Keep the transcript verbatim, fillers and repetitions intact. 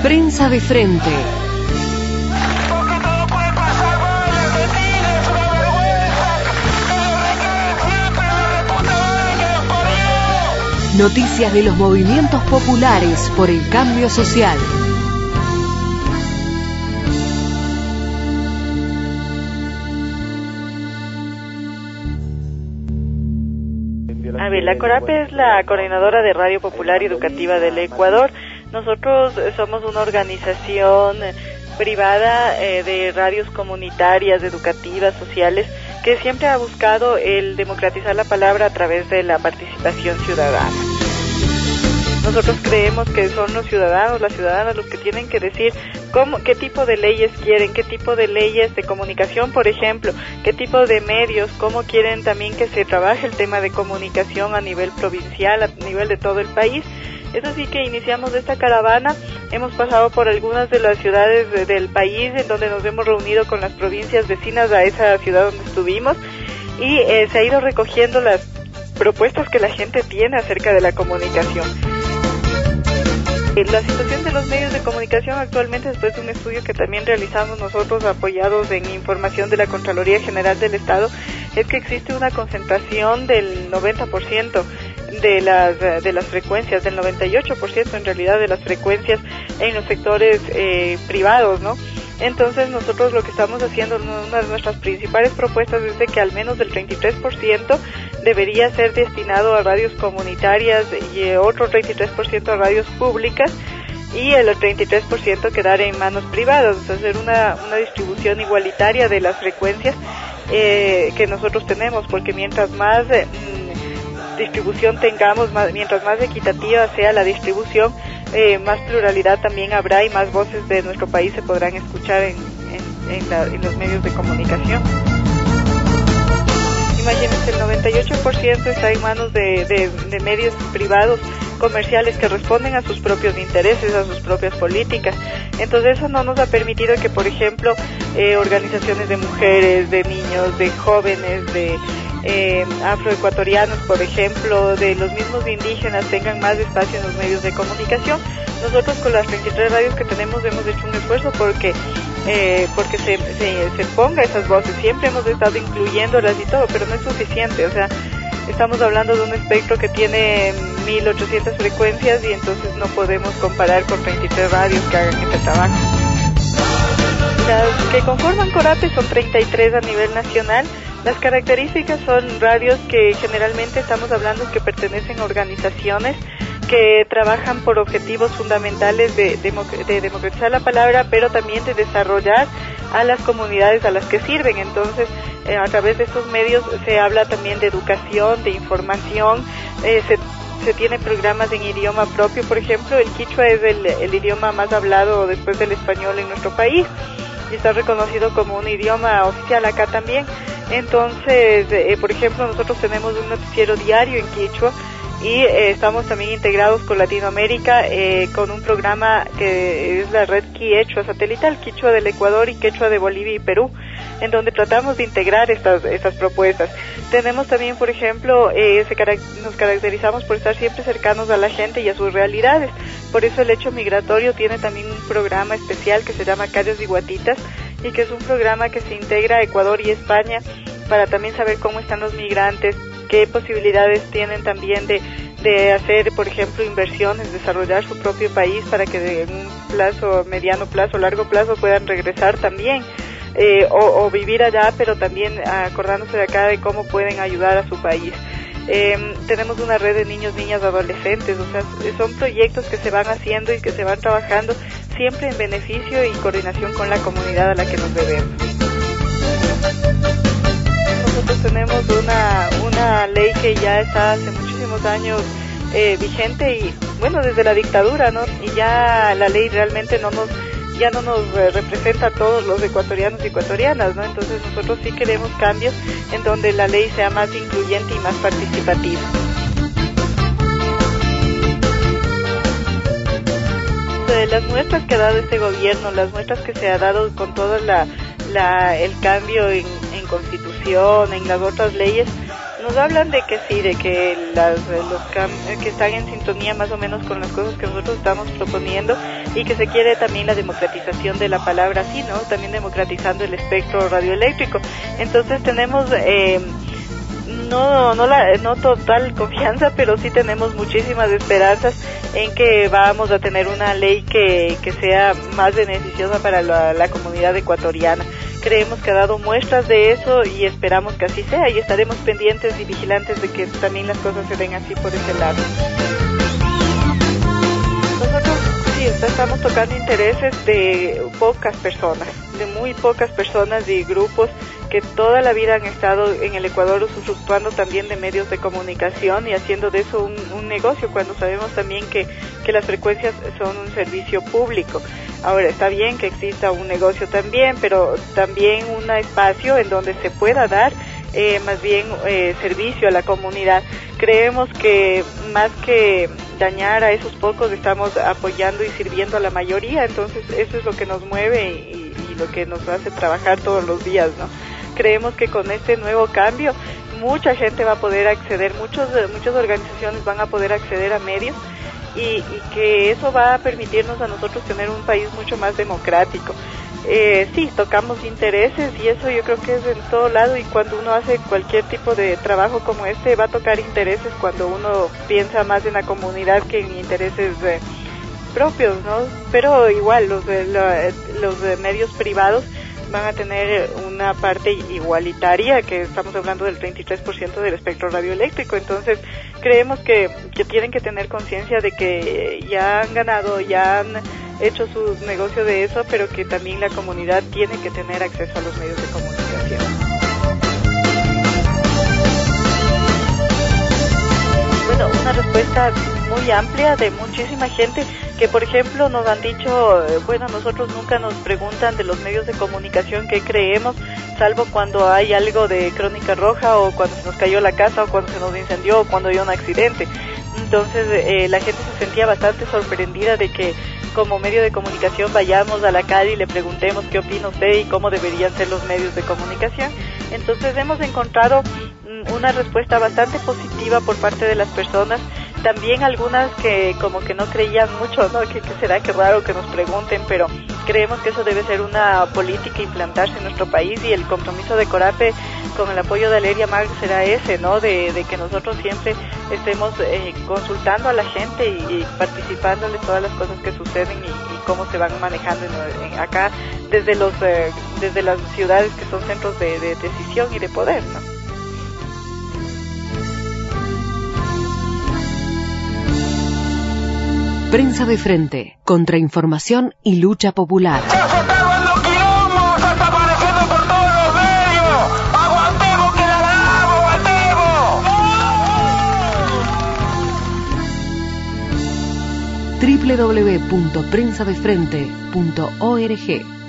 Prensa de Frente. Noticias de los movimientos populares por el cambio social. La CORAPE es la coordinadora de Radio Popular y Educativa del Ecuador. Nosotros somos una organización privada eh, de radios comunitarias, educativas, sociales, que siempre ha buscado el democratizar la palabra a través de la participación ciudadana. Nosotros creemos que son los ciudadanos, las ciudadanas los que tienen que decir cómo, qué tipo de leyes quieren, qué tipo de leyes de comunicación, por ejemplo, qué tipo de medios, cómo quieren también que se trabaje el tema de comunicación a nivel provincial, a nivel de todo el país. Es así que iniciamos esta caravana, hemos pasado por algunas de las ciudades de, del país en donde nos hemos reunido con las provincias vecinas a esa ciudad donde estuvimos y eh, se ha ido recogiendo las propuestas que la gente tiene acerca de la comunicación. La situación de los medios de comunicación actualmente, después de un estudio que también realizamos nosotros apoyados en información de la Contraloría General del Estado, es que existe una concentración del noventa por ciento de las de las frecuencias, del noventa y ocho por ciento en realidad de las frecuencias en los sectores eh, privados, ¿no? Entonces nosotros lo que estamos haciendo, una de nuestras principales propuestas es de que al menos el treinta y tres por ciento debería ser destinado a radios comunitarias y otro treinta y tres por ciento a radios públicas y el treinta y tres por ciento quedar en manos privadas, o sea, hacer una, una distribución igualitaria de las frecuencias eh, que nosotros tenemos, porque mientras más eh, distribución tengamos, más, mientras más equitativa sea la distribución, eh, más pluralidad también habrá y más voces de nuestro país se podrán escuchar en, en, en, la, en los medios de comunicación. Imagínense, el noventa y ocho por ciento está en manos de, de, de medios privados comerciales que responden a sus propios intereses, a sus propias políticas. Entonces eso no nos ha permitido que, por ejemplo, eh, organizaciones de mujeres, de niños, de jóvenes, de eh, afroecuatorianos, por ejemplo, de los mismos indígenas tengan más espacio en los medios de comunicación. Nosotros con las treinta y tres radios que tenemos hemos hecho un esfuerzo porque eh, porque se, se, se ponga esas voces. Siempre hemos estado incluyéndolas y todo, pero no es suficiente. O sea, estamos hablando de un espectro que tiene mil ochocientas frecuencias y entonces no podemos comparar con treinta y tres radios que hagan este trabajo. Las que conforman CORAPE son treinta y tres a nivel nacional. Las características son radios que generalmente estamos hablando que pertenecen a organizaciones que trabajan por objetivos fundamentales de, de, de democratizar la palabra, pero también de desarrollar a las comunidades a las que sirven. Entonces, eh, a través de estos medios se habla también de educación, de información, eh, se, se tiene programas en idioma propio. Por ejemplo, el quichua es el, el idioma más hablado después del español en nuestro país y está reconocido como un idioma oficial acá también. Entonces, eh, por ejemplo, nosotros tenemos un noticiero diario en quichua y eh, estamos también integrados con Latinoamérica eh, con un programa que es la red Quiechua satelital, Quichua del Ecuador y Quechua de Bolivia y Perú, en donde tratamos de integrar estas estas propuestas. Tenemos también, por ejemplo, eh, se carac- nos caracterizamos por estar siempre cercanos a la gente y a sus realidades. Por eso el Hecho Migratorio tiene también un programa especial que se llama Calles y Guatitas y que es un programa que se integra a Ecuador y España para también saber cómo están los migrantes, qué posibilidades tienen también de, de hacer, por ejemplo, inversiones, desarrollar su propio país para que de un plazo, mediano plazo, largo plazo puedan regresar también, eh, o, o vivir allá, pero también acordándose de acá de cómo pueden ayudar a su país. Eh, tenemos una red de niños, niñas, adolescentes, o sea, son proyectos que se van haciendo y que se van trabajando siempre en beneficio y coordinación con la comunidad a la que nos debemos. Nosotros tenemos una una ley que ya está hace muchísimos años eh, vigente y bueno, desde la dictadura, ¿no? Y ya la ley realmente no nos ya no nos eh, representa a todos los ecuatorianos y ecuatorianas, ¿no? Entonces nosotros sí queremos cambios en donde la ley sea más incluyente y más participativa. De las muestras que ha dado este gobierno, las muestras que se ha dado con todo la, la, el cambio en, en constitución, en las otras leyes, nos hablan de que sí, de que las, los cam- que están en sintonía más o menos con las cosas que nosotros estamos proponiendo y que se quiere también la democratización de la palabra, sí, ¿no? También democratizando el espectro radioeléctrico. Entonces tenemos eh, no no la no total confianza, pero sí tenemos muchísimas esperanzas en que vamos a tener una ley que que sea más beneficiosa para la, la comunidad ecuatoriana. Creemos que ha dado muestras de eso y esperamos que así sea, y estaremos pendientes y vigilantes de que también las cosas se den así por ese lado. Nosotros sí estamos tocando intereses de pocas personas, de muy pocas personas y grupos que toda la vida han estado en el Ecuador usufructuando también de medios de comunicación y haciendo de eso un, un negocio, cuando sabemos también que, que las frecuencias son un servicio público. Ahora, está bien que exista un negocio también, pero también un espacio en donde se pueda dar eh, más bien eh, servicio a la comunidad. Creemos que más que dañar a esos pocos, estamos apoyando y sirviendo a la mayoría, entonces eso es lo que nos mueve y, y lo que nos hace trabajar todos los días, ¿no? Creemos que con este nuevo cambio mucha gente va a poder acceder, muchos, muchas organizaciones van a poder acceder a medios y, y que eso va a permitirnos a nosotros tener un país mucho más democrático. Eh, sí, tocamos intereses y eso yo creo que es en todo lado, y cuando uno hace cualquier tipo de trabajo como este va a tocar intereses cuando uno piensa más en la comunidad que en intereses eh, propios, ¿no? Pero igual los, eh, los eh, medios privados van a tener una parte igualitaria, que estamos hablando del treinta y tres por ciento del espectro radioeléctrico. Entonces creemos que, que tienen que tener conciencia de que ya han ganado, ya han hecho su negocio de eso, pero que también la comunidad tiene que tener acceso a los medios de comunicación. Bueno, una respuesta muy amplia de muchísima gente que, por ejemplo, nos han dicho, bueno, nosotros nunca nos preguntan de los medios de comunicación qué creemos, salvo cuando hay algo de crónica roja, o cuando se nos cayó la casa, o cuando se nos incendió, o cuando hay un accidente. Entonces eh, la gente se sentía bastante sorprendida de que como medio de comunicación vayamos a la calle y le preguntemos qué opina usted y cómo deberían ser los medios de comunicación. Entonces hemos encontrado una respuesta bastante positiva por parte de las personas. También algunas que como que no creían mucho, ¿no? ¿Qué, qué será? Qué raro que nos pregunten, pero creemos que eso debe ser una política implantarse en nuestro país, y el compromiso de Corape con el apoyo de Aleria Mag será ese, ¿no? De, de que nosotros siempre estemos eh, consultando a la gente y, y participándoles todas las cosas que suceden y, y cómo se van manejando en, en, acá desde los eh, desde las ciudades que son centros de, de decisión y de poder, ¿no? Prensa de Frente, contrainformación y lucha popular. ¡Ya se acaban los quilombos! ¡Está apareciendo por todos los medios! ¡Aguantemos que la ganamos! ¡Aguantemos! doble u doble u doble u punto prensa de frente punto org